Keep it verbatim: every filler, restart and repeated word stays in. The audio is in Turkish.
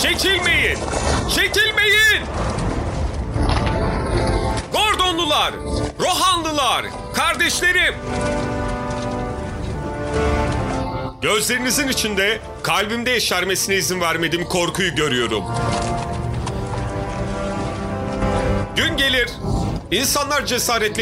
Çekilmeyin! Çekilmeyin! Gordonlular, Rohanlılar, kardeşlerim! Gözlerinizin içinde kalbimde yeşermesine izin vermediğim korkuyu görüyorum. Gün gelir, insanlar cesaretle